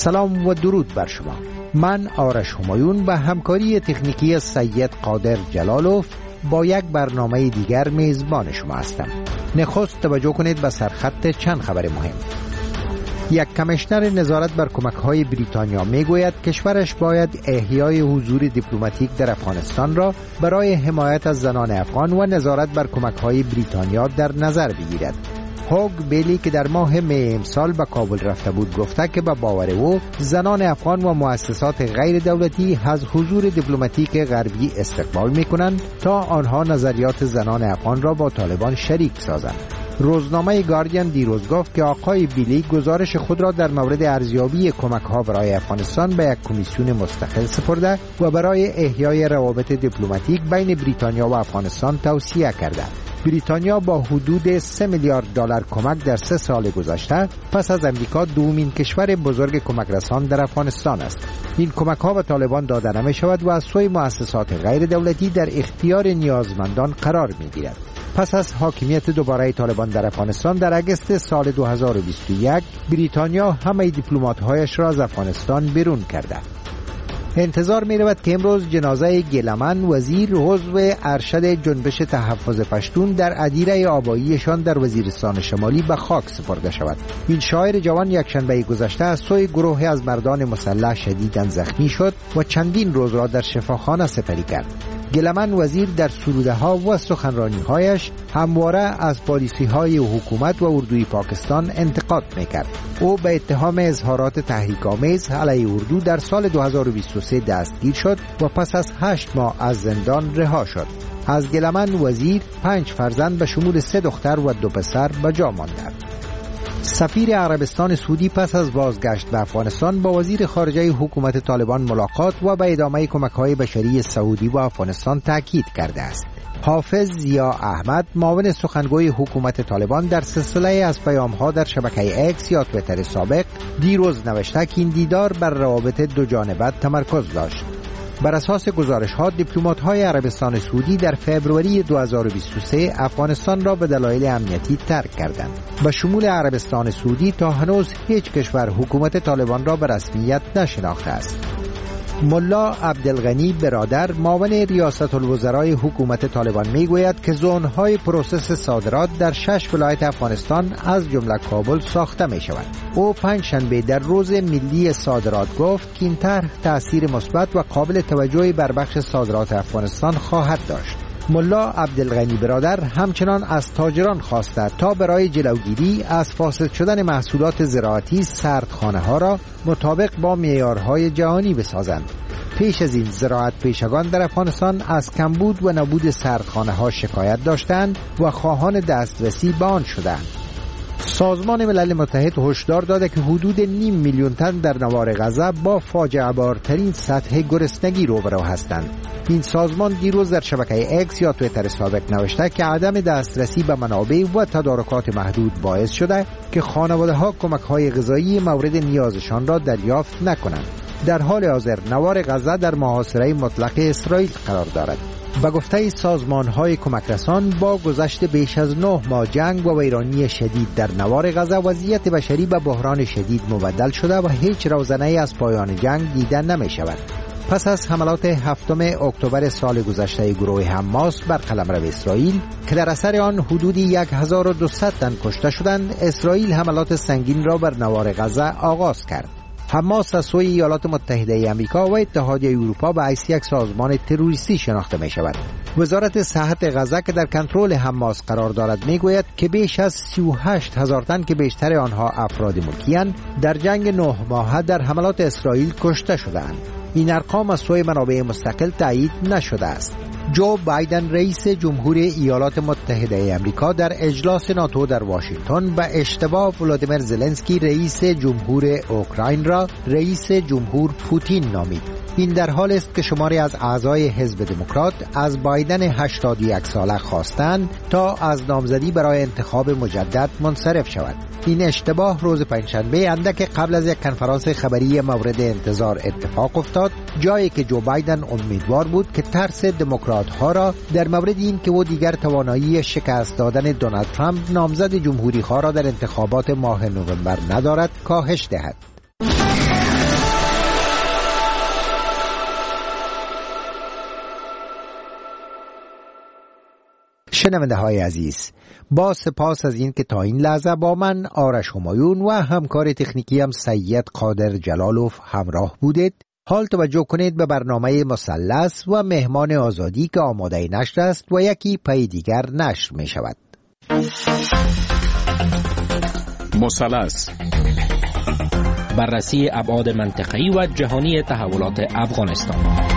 سلام و درود بر شما. من آرش همایون و همکاری تکنیکی سید قادر جلالوف با یک برنامه دیگر میزبان شما هستم. نخست توجه کنید به سرخط چند خبر مهم. یک کمیشنر نظارت بر کمک‌های بریتانیا میگوید کشورش باید احیای حضور دیپلماتیک در افغانستان را برای حمایت از زنان افغان و نظارت بر کمک‌های بریتانیا در نظر بگیرد. هوگ بیلی که در ماه می امسال به کابل رفته بود گفته که به باور او زنان افغان و مؤسسات غیر دولتی از حضور دیپلماتیک غربی استقبال می‌کنند تا آنها نظریات زنان افغان را با طالبان شریک سازند. روزنامه گاردین دیروز گفت که آقای بیلی گزارش خود را در مورد ارزیابی کمک‌ها برای افغانستان به یک کمیسیون مستقل سپرده و برای احیای روابط دیپلماتیک بین بریتانیا و افغانستان توصیه کرده. بریتانیا با حدود 3 میلیارد دلار کمک در 3 سال گذشته پس از امریکا دومین کشور بزرگ کمک رسان در افغانستان است. این کمک‌ها به طالبان داده نمی‌شود و از سوی مؤسسات غیر دولتی در اختیار نیازمندان قرار می‌گیرد. پس از حاکمیت دوباره طالبان در افغانستان در اگست سال 2021 بریتانیا همه دیپلمات‌هایش را از افغانستان بیرون کرده. انتظار می رود که امروز جنازه گیلمن وزیر عضو ارشد جنبش تحفظ پشتون در ادیره آباییشان در وزیرستان شمالی به خاک سپرده شود. این شاعر جوان یکشنبه گذشته از سوی گروهی از مردان مسلح شدیداً زخمی شد و چندین روز را در شفاخانه سپری کرد. گیلمن وزیر در سروده ها و سخنرانی هایش همواره از پالیسی های حکومت و اردوی پاکستان انتقاد میکرد. او به اتهام اظهارات تحریک‌آمیز علیه اردو در سال 2023 دستگیر شد و پس از 8 ماه از زندان رها شد. از گیلمن وزیر 5 فرزند به شمول 3 دختر و 2 پسر به جا ماندند. سفیر عربستان سعودی پس از بازگشت به افغانستان با وزیر خارجه حکومت طالبان ملاقات و به ادامه کمک‌های بشری سعودی و افغانستان تاکید کرده است. حافظ ضیا احمد معاون سخنگوی حکومت طالبان در سلسله از پیام‌ها در شبکه اکس یا توییتر سابق دیروز نوشته که این دیدار بر روابط دو جانبه تمرکز داشت. بر اساس گزارش‌ها دیپلمات‌های عربستان سعودی در فوریه 2023 افغانستان را به دلایل امنیتی ترک کردند. به شمول عربستان سعودی تا هنوز هیچ کشور حکومت طالبان را به رسمیت نشناخته است. ملا عبدالغنی برادر معاون ریاست الوزرای حکومت طالبان میگوید که زون‌های پروسس صادرات در 6 ولایت افغانستان از جمله کابل ساخته می شود. او پنجشنبه در روز ملی صادرات گفت که این طرح تأثیر مثبت و قابل توجهی بر بخش صادرات افغانستان خواهد داشت. ملا عبدالغنی برادر همچنان از تاجران خواسته تا برای جلوگیری از فاسد شدن محصولات زراعتی سردخانه ها را مطابق با معیارهای جهانی بسازند. پیش از این زراعت پیشگان در افغانستان از کمبود و نبود سردخانه ها شکایت داشتند و خواهان دسترسی به آن شدند. سازمان ملل متحد هشدار داده که حدود 0.5 میلیون تن در نوار غزه با فاجعه بارترین سطح گرسنگی روبرو هستند. این سازمان دیروز در شبکه اکس یا توییتر سابق نوشته که عدم دسترسی به منابع و تدارکات محدود باعث شده که خانواده‌ها کمک‌های غذایی مورد نیازشان را دریافت نکنند. در حال حاضر نوار غزه در محاصره مطلق اسرائیل قرار دارد. به گفته سازمان‌های کمکرسان با گذشت بیش از 9 ماه جنگ و ویرانی شدید در نوار غزه وضعیت بشری به بحران شدید مبدل شده و هیچ روزنه‌ای از پایان جنگ دیده نمی‌شود. پس از حملات 7 اکتبر سال گذشته گروه حماس بر قلمرو اسرائیل که در اثر آن حدود 1200 تن کشته شدند، اسرائیل حملات سنگین را بر نوار غزه آغاز کرد. حماس از سوی ایالات متحده آمریکا و اتحادیه اروپا به حیث یک سازمان تروریستی شناخته می شود. وزارت صحت غزه که در کنترل حماس قرار دارد می گوید که بیش از 38,000 تن که بیشتر آنها افراد ملکی‌اند در جنگ 9 ماهه در حملات اسرائیل کشته شدند. این ارقام از سوی منابع مستقل تایید نشده است. جو بایدن رئیس جمهور ایالات متحده آمریکا در اجلاس ناتو در واشنگتن به اشتباه ولادیمیر زلنسکی رئیس جمهور اوکراین را رئیس جمهور پوتین نامید. این در حال است که شماری از اعضای حزب دموکرات از بایدن 81 ساله خواستند تا از نامزدی برای انتخاب مجدد منصرف شود. این اشتباه روز پنجشنبه اندک قبل از یک کنفرانس خبری مورد انتظار اتفاق افتاد، جایی که جو بایدن امیدوار بود که ترس دموکرات ها را در مورد این که او دیگر توانایی شکست دادن دونالد ترامپ نامزد جمهوری ها را در انتخابات ماه نوامبر ندارد کاهش دهد. شنونده های عزیز، با سپاس از این که تا این لحظه با من آرش همایون و همکار تکنیکیم سید قادر جلالوف همراه بودید. حال توجه کنید به برنامه مثلث و مهمان آزادی که آماده نشر است و یکی پی دیگر نشر می شود. مثلث، بررسی ابعاد منطقه‌ای و جهانی تحولات افغانستان.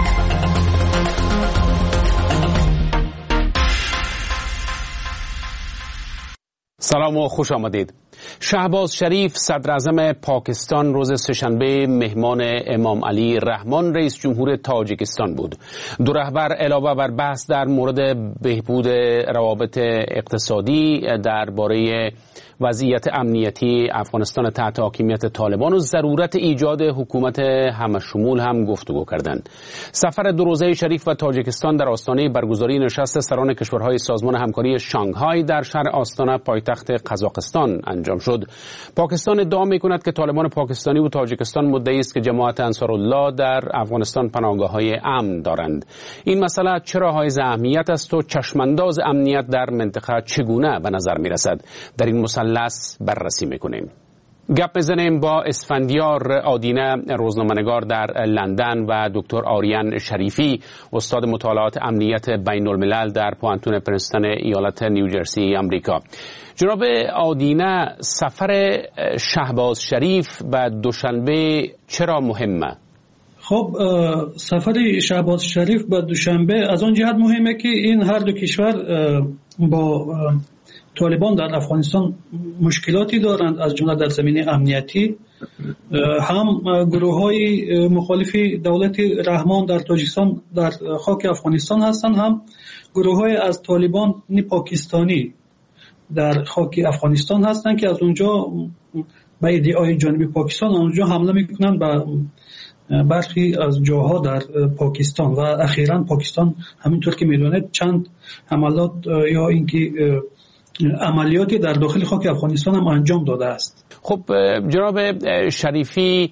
سلام و خوش آمدید. شهباز شریف صدر اعظم پاکستان روز سه‌شنبه مهمان امام علی رحمان رئیس جمهور تاجیکستان بود. دو رهبر علاوه بر بحث در مورد بهبود روابط اقتصادی، درباره وضعیت امنیتی افغانستان تحت حاکمیت طالبان و ضرورت ایجاد حکومت همشمول هم گفتگو کردند. سفر دو روزه شریف و تاجیکستان در آستانه برگزاری نشست سران کشورهای سازمان همکاری شانگهای در شهر آستانه پایتخت قزاقستان انجام شد. پاکستان ادعا می‌کند که طالبان پاکستانی و تاجیکستان مدعی است که جماعت انصارالله در افغانستان پناهگاه‌های امن دارند. این مسئله چرا حائز اهمیت است و چشمانداز امنیت در منطقه چگونه به نظر می‌رسد؟ در این مثلث بررسی می‌کنیم. گپ بزنیم با اسفندیار آدینه، روزنامه‌نگار در لندن، و دکتر آریان شریفی، استاد مطالعات امنیت بین الملل در پوانتون پرنستون ایالت نیوجرسی آمریکا. جناب آدینه، سفر شهباز شریف به دوشنبه چرا مهمه؟ خب، سفر شهباز شریف به دوشنبه از آن جهت مهمه که این هر دو کشور با طالبان در افغانستان مشکلاتی دارند، از جمله در زمینه امنیتی. هم گروه‌های مخالفی دولت رحمان در تاجیکستان در خاک افغانستان هستند، هم گروه‌های از طالبان پاکستانی در خاک افغانستان هستند که از اونجا به ادعای جانب پاکستان اونجا حمله میکنند به برخی از جاها در پاکستان. و اخیراً پاکستان همینطور که میدونید چند حملات یا اینکه عملیاتی در داخل خاک افغانستان هم انجام داده است. خب جناب شریفی،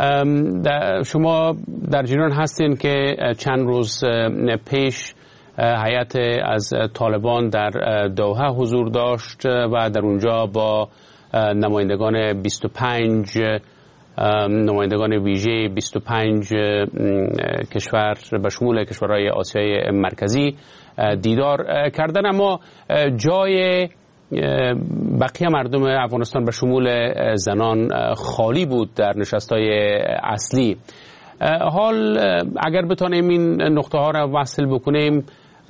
شما در جریان هستین که چند روز پیش هیئت از طالبان در دوحه حضور داشت و در اونجا با نمایندگان 25 نمایندگان ویژه 25 کشور به شمول کشورهای آسیای مرکزی دیدار کردن، اما جای بقیه مردم افغانستان به شمول زنان خالی بود در نشست‌های اصلی. حال اگر بتانیم این نقطه ها را وصل بکنیم،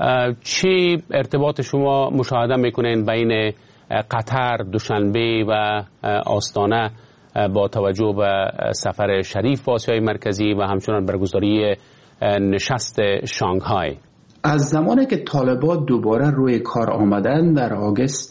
چه ارتباط شما مشاهده میکنین بین قطر، دوشنبه و آستانه با توجه به سفر شریف به آسیای مرکزی و همچنان برگزاری نشست شانگهای؟ از زمانی که طالبان دوباره روی کار آمدن در آگوست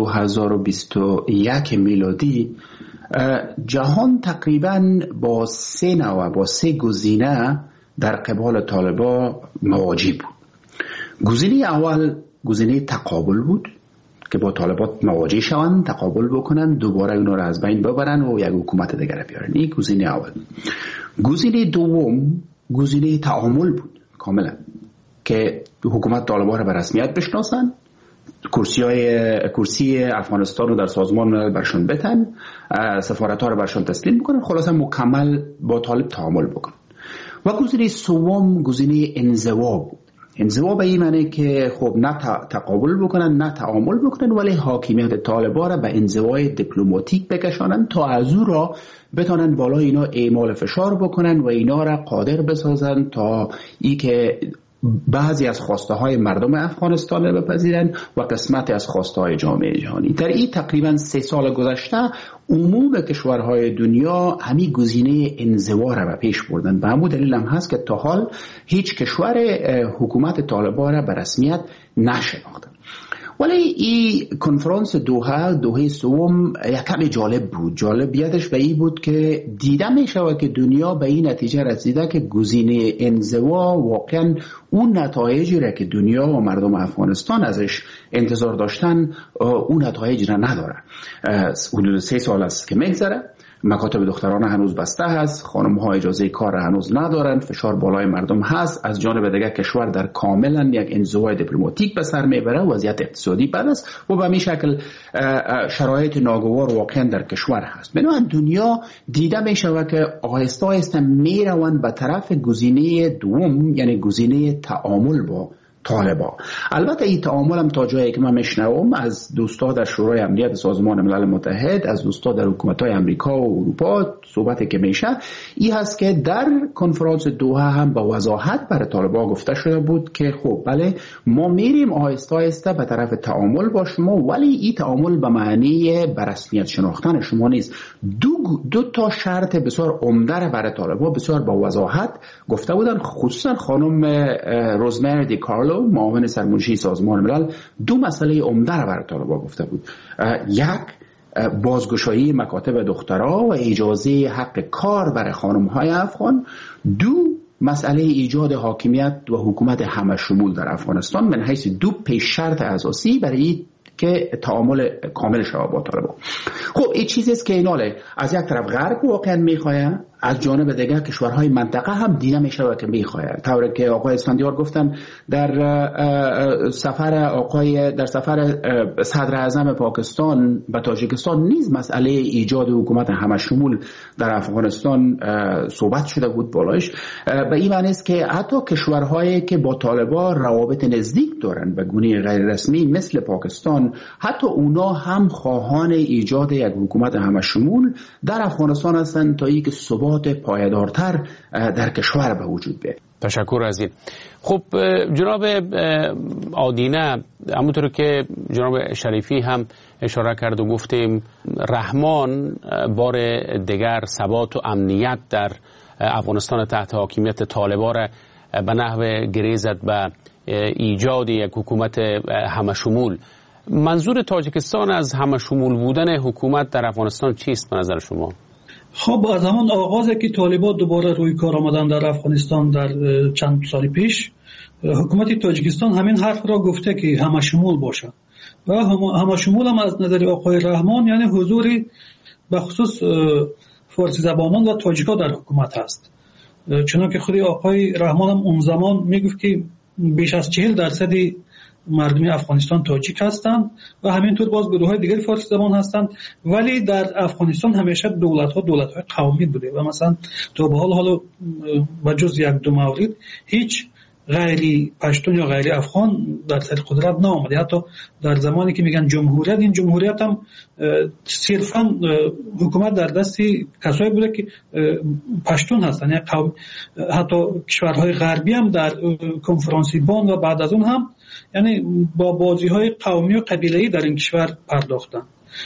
2021 میلادی، جهان تقریبا با سه گزینه در قبال طالبان مواجه بود. گزینه اول گزینه تقابل بود که با طالبان مواجه شوند، تقابل بکنن، دوباره اونا را از بین ببرن و یک حکومت دیگر بیارن. این گزینه اول. گزینه دوم گزینه تعامل بود کاملا، که حکومت طالبان را به رسمیت بشناسن، کرسی افغانستان رو در سازمان ملل برشون بتن، سفارت‌ها رو برشون تسلیم بکنن، خلاصا مکمل با طالب تعامل بکنن. و گزینه سوم گزینه انزوا بود. انزوا به این معنی که خب نه تقابل بکنن نه تعامل بکنن، ولی حاکمیت طالبان را به انزوای دیپلماتیک بکشانن تا از او را بتونن بالا اینا اعمال فشار بکنن و اینا را قادر بسازن تا ای که بعضی از خواسته های مردم افغانستان را بپذیرن و قسمتی از خواسته های جامعه جهانی. در این تقریبا 3 سال گذشته عموم کشورهای دنیا همین گزینه انزوا را به پیش بردن. به همون دلیل هم هست که تا حال هیچ کشور حکومت طالبان را به رسمیت نشناخته. ولی این کنفرانس دوحه سوم یک کمی جالب بود. جالبیتش به این بود که دیده می شود که دنیا به این نتیجه رسیده که گزینه انزوا واقعا اون نتایجی را که دنیا و مردم افغانستان ازش انتظار داشتن اون نتایج را نداره. حدود 3 سال است که میگذره مکاتب دخترانه هنوز بسته هست، خانم ها اجازه کار هنوز ندارند، فشار بالای مردم هست. از جانب دیگر کشور در کاملا یک انزوای دیپلماتیک به سر میبره، وضعیت اقتصادی بد است و به همین شکل شرایط ناگوار واقعا در کشور هست. بنابراین دنیا دیده میشود که آهسته آهسته میروند به طرف گزینه دوم، یعنی گزینه تعامل با طالبان. البته این تعامل هم تا جایی که من میشنوم از دوستا در شورای امنیت سازمان ملل متحد، از دوستا در حکومت‌های امریکا و اروپا صحبتی که میشه این هست که در کنفرانس دوحه هم با وضاحت برای طالبان گفته شده بود که خب بله ما میریم آهسته آهسته به طرف تعامل با شما، ولی این تعامل به معنی به رسمیت شناختن شما نیست. دو تا شرط بسیار عمده برای طالبان بسیار با وضاحت گفته بودن، خصوصا خانم روزمری دی کارلو معاون سرمنشی سازمان ملل دو مسئله عمده را برای طالبان گفته بود. یک، بازگشایی مکاتب دخترها و اجازه حق کار برای خانم‌های افغان. دو، مسئله ایجاد حاکمیت و حکومت همه شمول در افغانستان من حیث دو پیش شرط اساسی برای که تعامل کامل شود با طالبان. خب این چیزی است که ایناله از یک طرف غرب واقعا میخواه، از جانب دیگر کشورهای منطقه هم دیده میشه که میخواه. طوری که آقای اسفندیار گفتن در سفر صدر اعظم پاکستان به تاجیکستان نیز مسئله ایجاد حکومت همه شمول در افغانستان صحبت شده بود بالایش. به این معنی است که حتی کشورهایی که با طالبان روابط نزدیک دارند به گونه غیر رسمی مثل پاکستان، حتی اونا هم خواهان ایجاد یک حکومت همه شمول در افغانستان هستند تا اینکه ثبات پایدارتر در کشور به وجود بیاید. تشکر از این. خب جناب آدینه، همونطور که جناب شریفی هم اشاره کرد و گفتیم، رحمان بار دیگر ثبات و امنیت در افغانستان تحت حاکمیت طالبان را به نحو گریزد به ایجاد یک حکومت همه شمول. منظور تاجیکستان از همه شمول بودن حکومت در افغانستان چیست به نظر شما؟ خب از همان آغازی که طالبان دوباره روی کار آمدن در افغانستان در چند سال پیش، حکومت تاجیکستان همین حرف را گفته که همه شمول باشه و همه شمول هم از نظر آقای رحمان یعنی حضوری به خصوص فارسی زبانان و تاجیکا در حکومت هست. چنانکه خود آقای رحمان هم اون زمان میگفت که بیش از 40% مردم افغانستان تاجیک هستند و همینطور باز گروه‌های دیگر فارسی زبان هستند، ولی در افغانستان همیشه دولت‌های قومی بوده و مثلا تا به حال و جز یک دو مورد هیچ غیری پشتون یا غیری افغان در سر قدرت نآمده. حتی در زمانی که میگن جمهوریت، این جمهوریت هم صرفا حکومت در دست کسایی بوده که پشتون هستن، یعنی حتی کشورهای غربی هم در کنفرانسی بان و بعد از اون هم یعنی با بازی‌های قومی و قبیله‌ای در این کشور پرداختن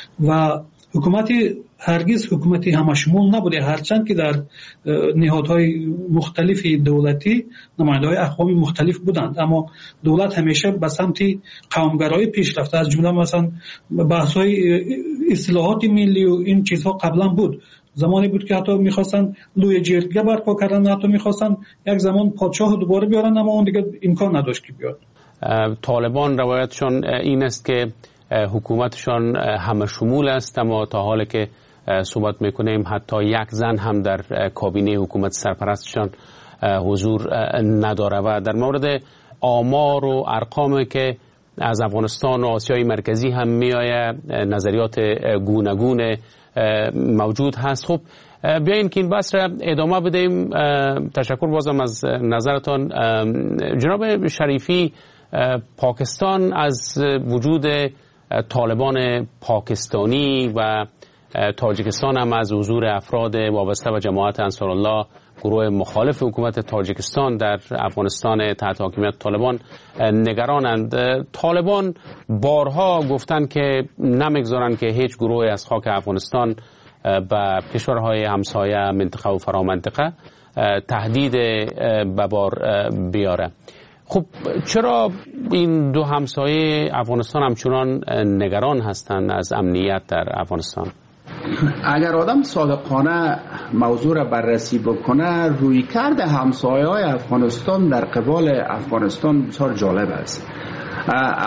و حکومتی هرگز حکومتی همشمول نبوده، هرچند که در نهادهای مختلف دولتی نماینده‌های اقوام مختلف بودند، اما دولت همیشه به سمت قومگرایی پیش رفته. از جمله مثلا بحث‌های اصلاحات ملی و این چیزها قبلا بود. زمانی بود که حتی می‌خواستن لوی جرگه برپا کردن، حتی می‌خواستن یک زمان پادشاه دوباره بیارن، اما اون دیگه امکان نداشت که بیاد. طالبان روایتشون این است که حکومتشان همه شمول است، اما تا حالی که صحبت میکنیم حتی یک زن هم در کابینه حکومت سرپرستشان حضور نداره. و در مورد آمار و ارقامی که از افغانستان و آسیای مرکزی هم میآید نظریات گوناگون موجود هست. خب بیاین که این بحث را ادامه بدیم. تشکر بازم از نظرتان. جناب شریفی، پاکستان از وجود طالبان پاکستانی و تاجیکستان هم از حضور افراد وابسته به جماعت انصارالله، گروه مخالف حکومت تاجیکستان در افغانستان تحت حاکمیت طالبان، نگرانند. طالبان بارها گفتند که نمیگذارند که هیچ گروه از خاک افغانستان به کشورهای همسایه منطقه و فرامنطقه تهدید به بار بیاره. خب چرا این دو همسایه افغانستان همچنان نگران هستند از امنیت در افغانستان؟ اگر آدم صادقانه موضوع را بررسی بکنه، رویکرد همسایه‌های افغانستان در قبال افغانستان بسیار جالب است.